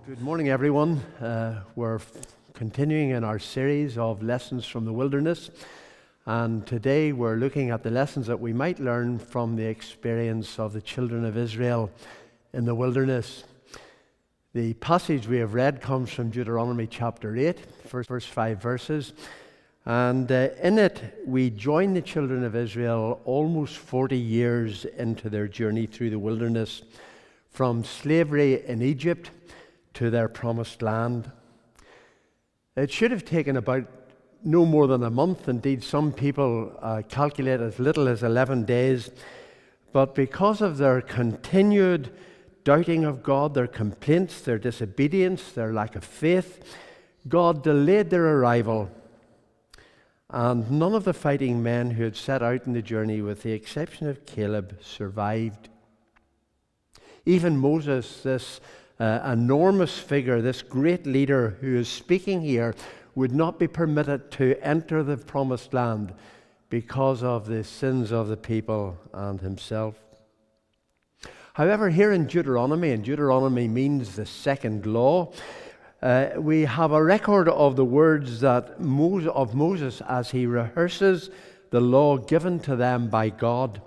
Good morning, everyone. We're continuing in our series of lessons from the wilderness, and today we're looking at the lessons that we might learn from the experience of the children of Israel in the wilderness. The passage we have read comes from Deuteronomy chapter 8, first 5 verses, and in it we join the children of Israel almost 40 years into their journey through the wilderness, from slavery in Egypt to their promised land. It should have taken about no more than a month. Indeed, some people calculate as little as 11 days. But because of their continued doubting of God, their complaints, their disobedience, their lack of faith, God delayed their arrival. And none of the fighting men who had set out on the journey, with the exception of Caleb, survived. Even Moses, this enormous figure, this great leader who is speaking here, would not be permitted to enter the promised land because of the sins of the people and himself. However, here in Deuteronomy, and Deuteronomy means the second law, we have a record of the words of Moses as he rehearses the law given to them by God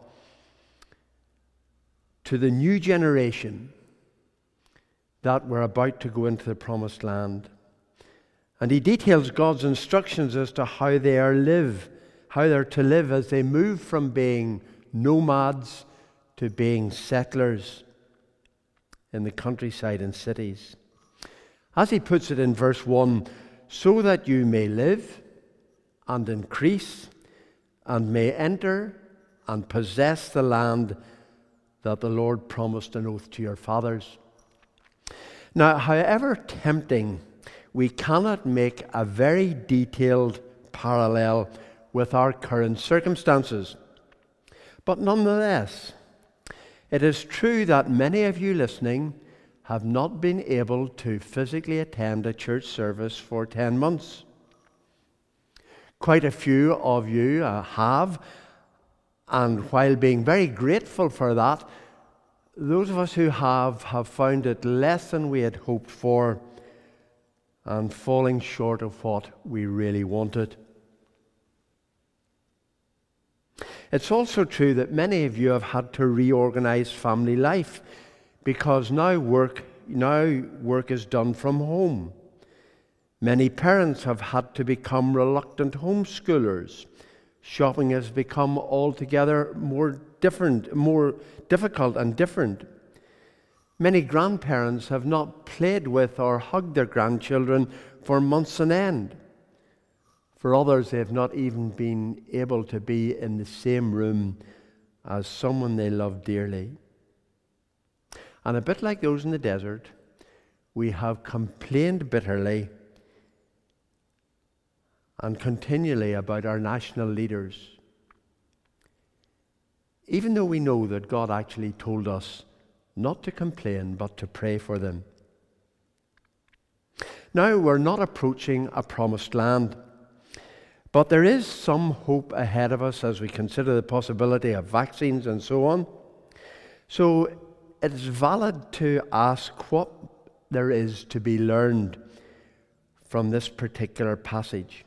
to the new generation that were about to go into the promised land. And he details God's instructions as to how they're to live as they move from being nomads to being settlers in the countryside and cities. As he puts it in verse 1, so that you may live and increase and may enter and possess the land that the Lord promised an oath to your fathers. Now, however tempting, we cannot make a very detailed parallel with our current circumstances. But nonetheless, it is true that many of you listening have not been able to physically attend a church service for 10 months. Quite a few of you have, and while being very grateful for that, those of us who have found it less than we had hoped for and falling short of what we really wanted. It's also true that many of you have had to reorganize family life because now work is done from home. Many parents have had to become reluctant homeschoolers. Shopping has become altogether more difficult and different. Many grandparents have not played with or hugged their grandchildren for months on end. For others, they have not even been able to be in the same room as someone they love dearly. And a bit like those in the desert, we have complained bitterly and continually about our national leaders, even though we know that God actually told us not to complain but to pray for them. Now, we're not approaching a promised land, but there is some hope ahead of us as we consider the possibility of vaccines and so on. So it is valid to ask what there is to be learned from this particular passage.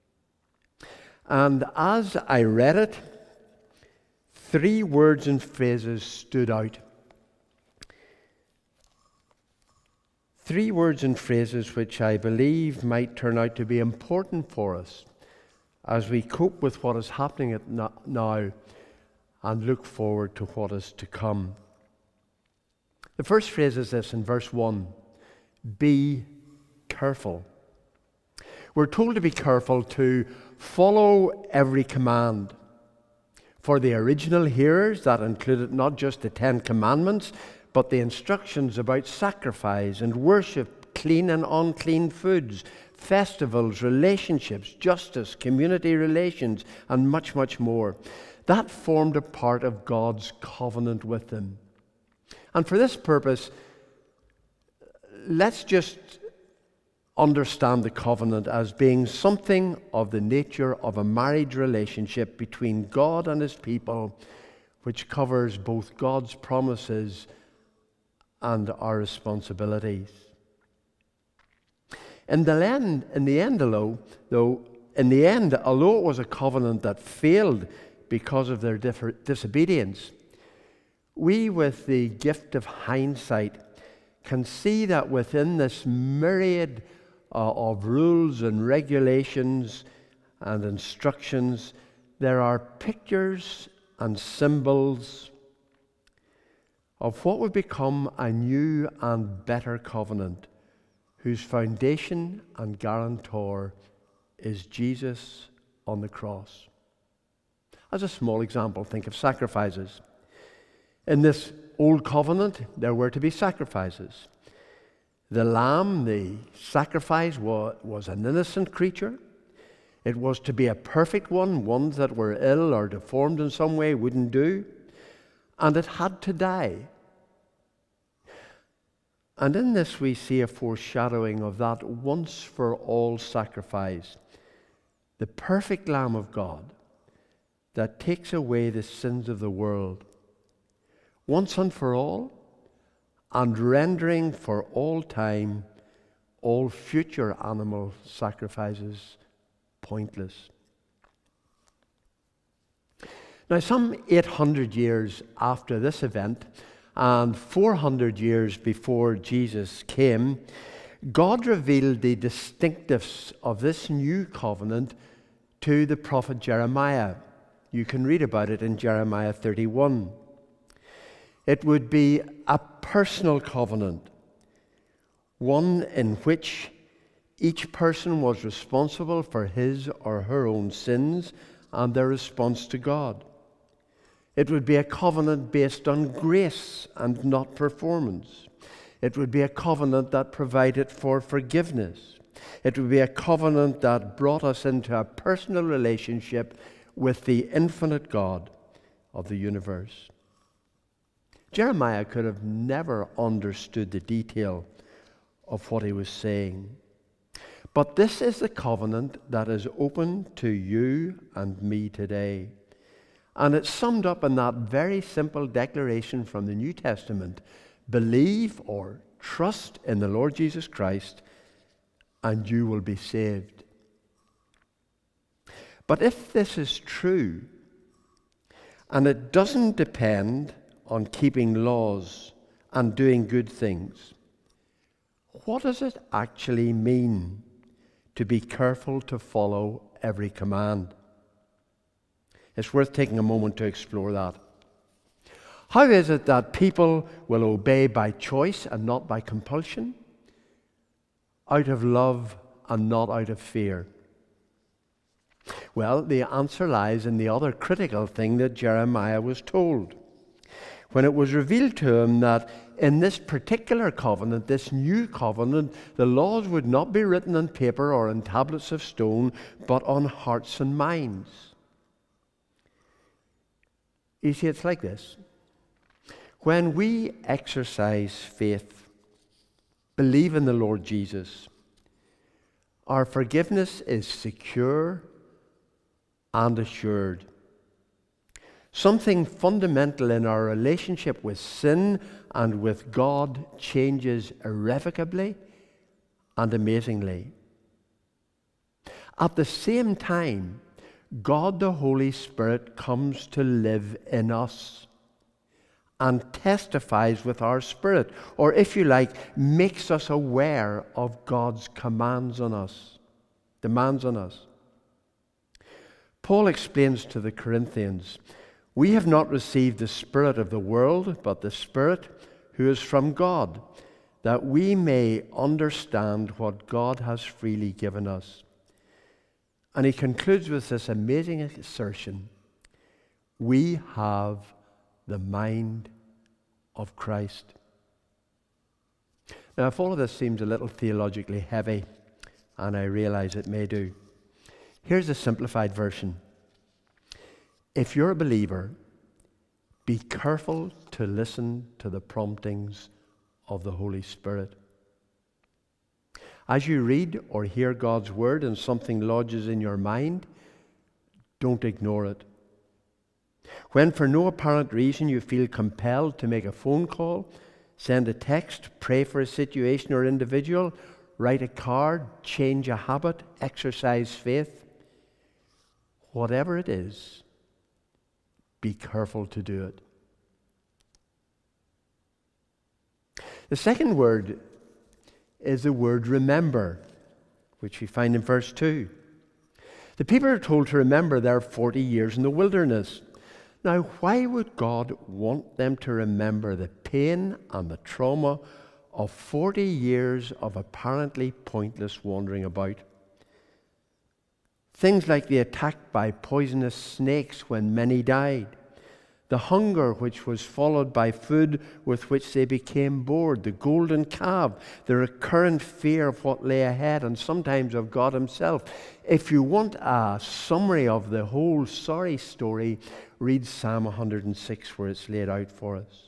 And as I read it, 3 words and phrases stood out. 3 words and phrases which I believe might turn out to be important for us as we cope with what is happening now and look forward to what is to come. The first phrase is this in verse 1, be careful. We're told to be careful to follow every command. For the original hearers, that included not just the 10 commandments, but the instructions about sacrifice and worship, clean and unclean foods, festivals, relationships, justice, community relations, and much, much more. That formed a part of God's covenant with them. And for this purpose, let's just understand the covenant as being something of the nature of a marriage relationship between God and his people, which covers both God's promises and our responsibilities. In the end, although it was a covenant that failed because of their disobedience, we, with the gift of hindsight, can see that within this myriad of rules and regulations and instructions, there are pictures and symbols of what would become a new and better covenant, whose foundation and guarantor is Jesus on the cross. As a small example, think of sacrifices. In this old covenant, there were to be sacrifices. The lamb, the sacrifice, was an innocent creature. It was to be a perfect one. Ones that were ill or deformed in some way wouldn't do. And it had to die. And in this we see a foreshadowing of that once-for-all sacrifice, the perfect Lamb of God that takes away the sins of the world, once and for all, and rendering for all time all future animal sacrifices pointless. Now, some 800 years after this event, and 400 years before Jesus came, God revealed the distinctives of this new covenant to the prophet Jeremiah. You can read about it in Jeremiah 31. It would be a personal covenant, one in which each person was responsible for his or her own sins and their response to God. It would be a covenant based on grace and not performance. It would be a covenant that provided for forgiveness. It would be a covenant that brought us into a personal relationship with the infinite God of the universe. Jeremiah could have never understood the detail of what he was saying. But this is the covenant that is open to you and me today. And it's summed up in that very simple declaration from the New Testament: believe or trust in the Lord Jesus Christ, and you will be saved. But if this is true, and it doesn't depend on keeping laws and doing good things, what does it actually mean to be careful to follow every command? It's worth taking a moment to explore that. How is it that people will obey by choice and not by compulsion? Out of love and not out of fear? Well, the answer lies in the other critical thing that Jeremiah was told. When it was revealed to him that in this particular covenant, this new covenant, the laws would not be written on paper or on tablets of stone, but on hearts and minds. You see, it's like this. When we exercise faith, believe in the Lord Jesus, our forgiveness is secure and assured. Something fundamental in our relationship with sin and with God changes irrevocably and amazingly. At the same time, God the Holy Spirit comes to live in us and testifies with our spirit, or if you like, makes us aware of God's demands on us. Paul explains to the Corinthians, we have not received the spirit of the world, but the Spirit who is from God, that we may understand what God has freely given us. And he concludes with this amazing assertion: we have the mind of Christ. Now, if all of this seems a little theologically heavy, and I realize it may do, here's a simplified version. If you're a believer, be careful to listen to the promptings of the Holy Spirit. As you read or hear God's word and something lodges in your mind, don't ignore it. When for no apparent reason you feel compelled to make a phone call, send a text, pray for a situation or individual, write a card, change a habit, exercise faith. Whatever it is, be careful to do it. The second word is the word remember, which we find in verse 2. The people are told to remember their 40 years in the wilderness. Now, why would God want them to remember the pain and the trauma of 40 years of apparently pointless wandering about? Things like the attack by poisonous snakes when many died, the hunger which was followed by food with which they became bored, the golden calf, the recurrent fear of what lay ahead, and sometimes of God himself. If you want a summary of the whole sorry story, read Psalm 106, where it's laid out for us.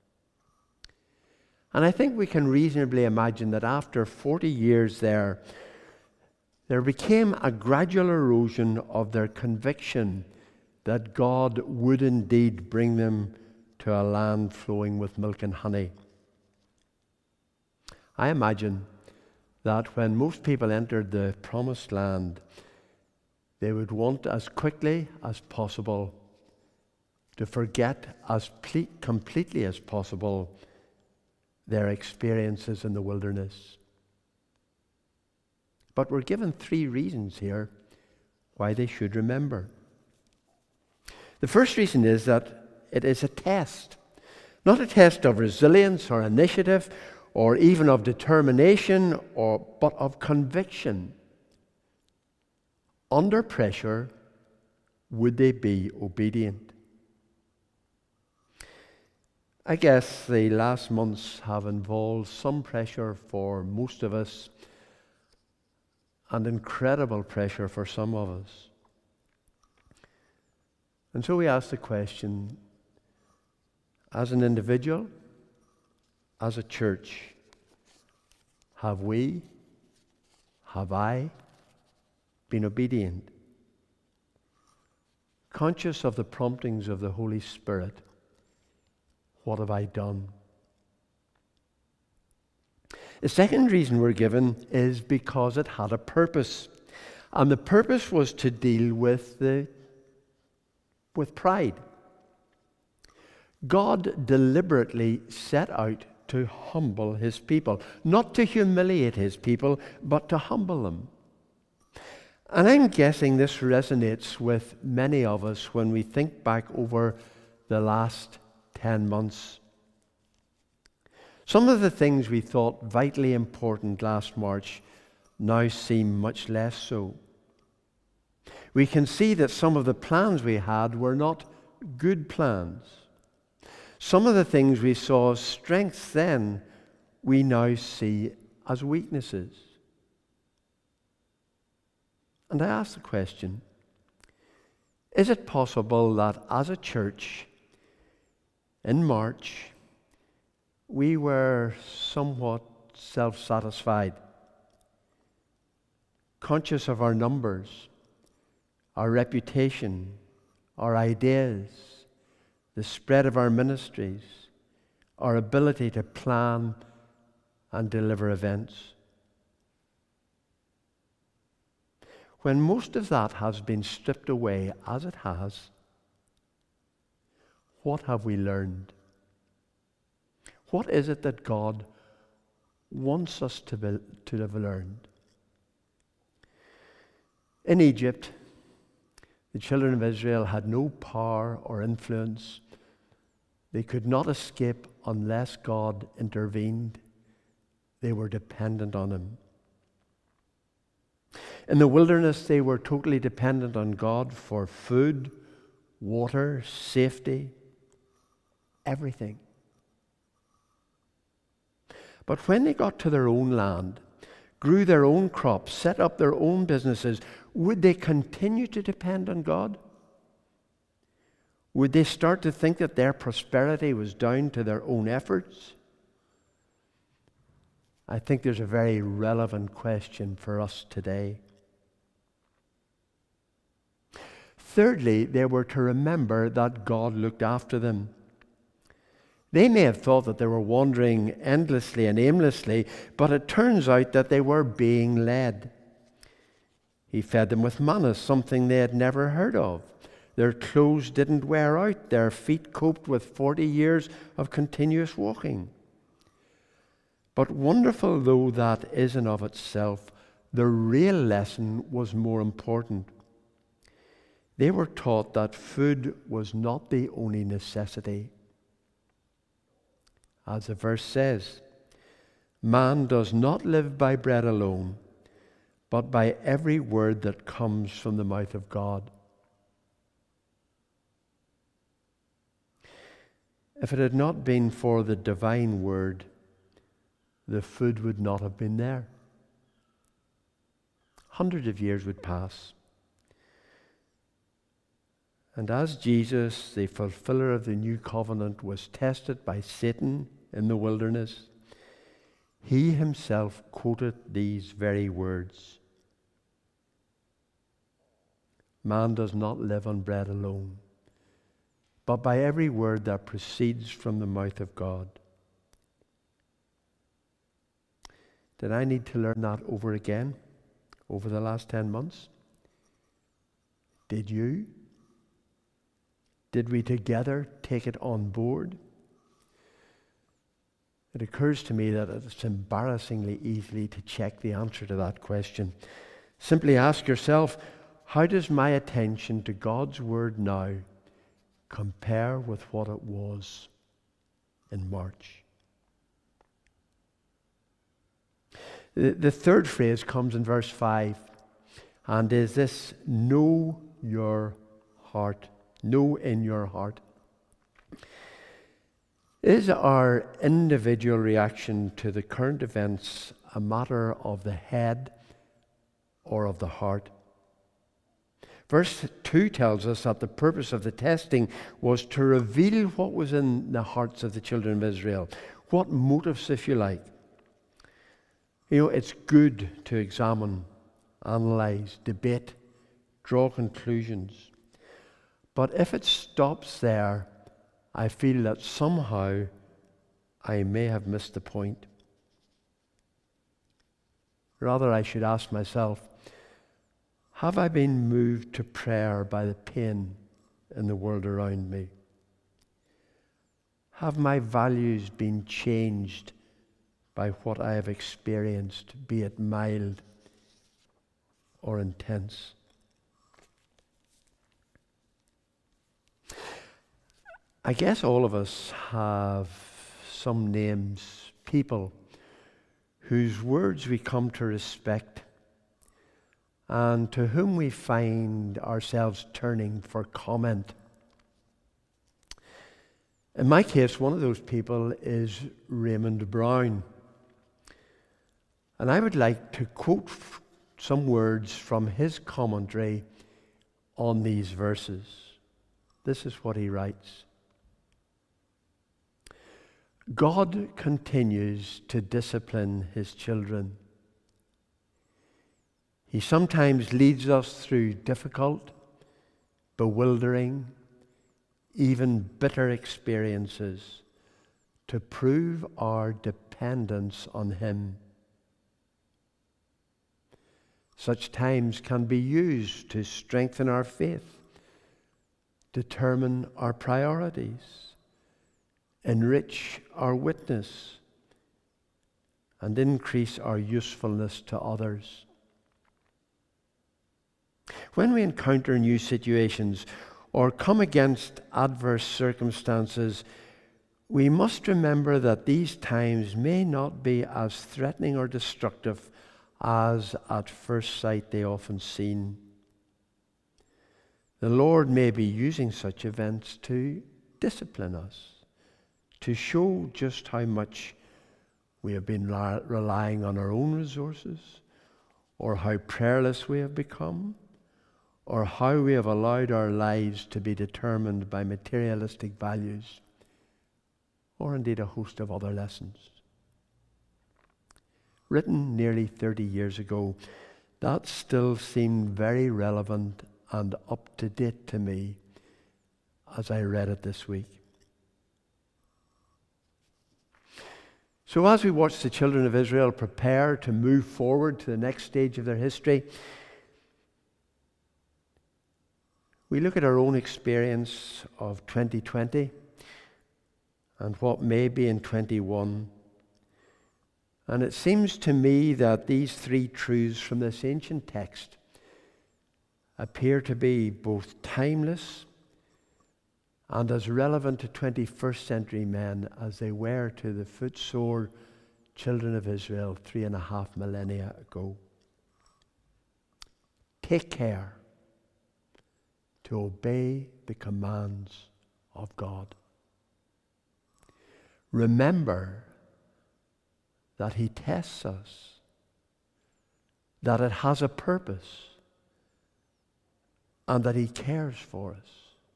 And I think we can reasonably imagine that after 40 years there became a gradual erosion of their conviction that God would indeed bring them to a land flowing with milk and honey. I imagine that when most people entered the promised land, they would want as quickly as possible to forget as completely as possible their experiences in the wilderness. But we're given 3 reasons here why they should remember. The first reason is that it is a test. Not a test of resilience or initiative or even of determination, but of conviction. Under pressure, would they be obedient? I guess the last months have involved some pressure for most of us and incredible pressure for some of us. And so we ask the question, as an individual, as a church, have I been obedient? Conscious of the promptings of the Holy Spirit, what have I done? The second reason we're given is because it had a purpose. And the purpose was to deal with pride. God deliberately set out to humble his people, not to humiliate his people, but to humble them. And I'm guessing this resonates with many of us when we think back over the last 10 months. Some of the things we thought vitally important last March now seem much less so. We can see that some of the plans we had were not good plans. Some of the things we saw as strengths then, we now see as weaknesses. And I ask the question, is it possible that as a church in March, we were somewhat self-satisfied, conscious of our numbers, our reputation, our ideas, the spread of our ministries, our ability to plan and deliver events? When most of that has been stripped away, as it has, what have we learned? What is it that God wants us to have learned? In Egypt, the children of Israel had no power or influence. They could not escape unless God intervened. They were dependent on him. In the wilderness, they were totally dependent on God for food, water, safety, everything. But when they got to their own land, grew their own crops, set up their own businesses, would they continue to depend on God? Would they start to think that their prosperity was down to their own efforts? I think there's a very relevant question for us today. Thirdly, they were to remember that God looked after them. They may have thought that they were wandering endlessly and aimlessly, but it turns out that they were being led. He fed them with manna, something they had never heard of. Their clothes didn't wear out. Their feet coped with 40 years of continuous walking. But wonderful though that is in of itself, the real lesson was more important. They were taught that food was not the only necessity. As the verse says, man does not live by bread alone, but by every word that comes from the mouth of God. If it had not been for the divine word, the food would not have been there. Hundreds of years would pass. And as Jesus, the fulfiller of the new covenant, was tested by Satan in the wilderness, he himself quoted these very words. Man does not live on bread alone, but by every word that proceeds from the mouth of God. Did I need to learn that over again over the last 10 months? Did you? Did we together take it on board? It occurs to me that it's embarrassingly easy to check the answer to that question. Simply ask yourself, how does my attention to God's Word now compare with what it was in March? The third phrase comes in verse 5 and is this: know your heart. Know in your heart. Is our individual reaction to the current events a matter of the head or of the heart? Verse 2 tells us that the purpose of the testing was to reveal what was in the hearts of the children of Israel. What motives, if you like. You know, it's good to examine, analyze, debate, draw conclusions. But if it stops there, I feel that somehow I may have missed the point. Rather, I should ask myself, have I been moved to prayer by the pain in the world around me? Have my values been changed by what I have experienced, be it mild or intense? I guess all of us have some names, people whose words we come to respect and to whom we find ourselves turning for comment. In my case, one of those people is Raymond Brown. And I would like to quote some words from his commentary on these verses. This is what he writes. God continues to discipline his children. He sometimes leads us through difficult, bewildering, even bitter experiences to prove our dependence on him. Such times can be used to strengthen our faith, determine our priorities, enrich our witness, and increase our usefulness to others. When we encounter new situations or come against adverse circumstances, we must remember that these times may not be as threatening or destructive as at first sight they often seem. The Lord may be using such events to discipline us, to show just how much we have been relying on our own resources, or how prayerless we have become, or how we have allowed our lives to be determined by materialistic values, or indeed a host of other lessons. Written nearly 30 years ago, that still seemed very relevant and up to date to me as I read it this week. So as we watch the children of Israel prepare to move forward to the next stage of their history, we look at our own experience of 2020 and what may be in 21. And it seems to me that these three truths from this ancient text appear to be both timeless and as relevant to 21st century men as they were to the footsore children of Israel 3.5 millennia ago. Take care to obey the commands of God. Remember that He tests us, that it has a purpose, and that He cares for us,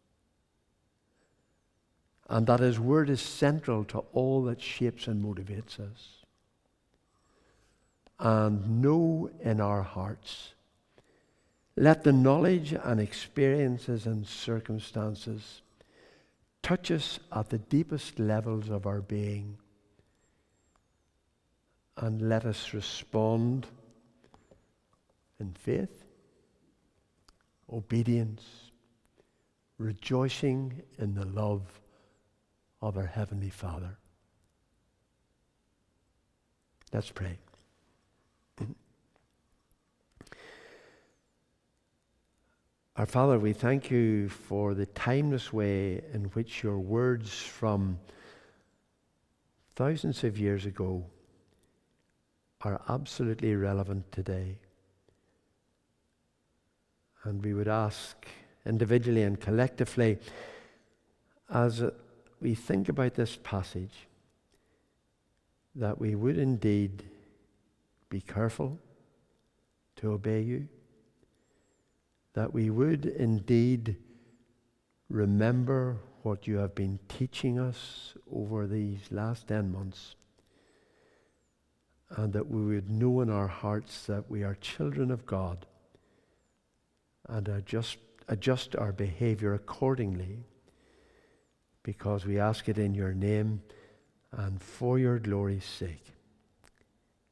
and that His Word is central to all that shapes and motivates us. And know in our hearts, let the knowledge and experiences and circumstances touch us at the deepest levels of our being, and let us respond in faith, obedience, rejoicing in the love of our Heavenly Father. Let's pray. Our Father, we thank You for the timeless way in which Your words from thousands of years ago are absolutely relevant today. And we would ask individually and collectively, as we think about this passage, that we would indeed be careful to obey You, that we would indeed remember what You have been teaching us over these last 10 months, and that we would know in our hearts that we are children of God and adjust our behavior accordingly, because we ask it in Your name and for Your glory's sake.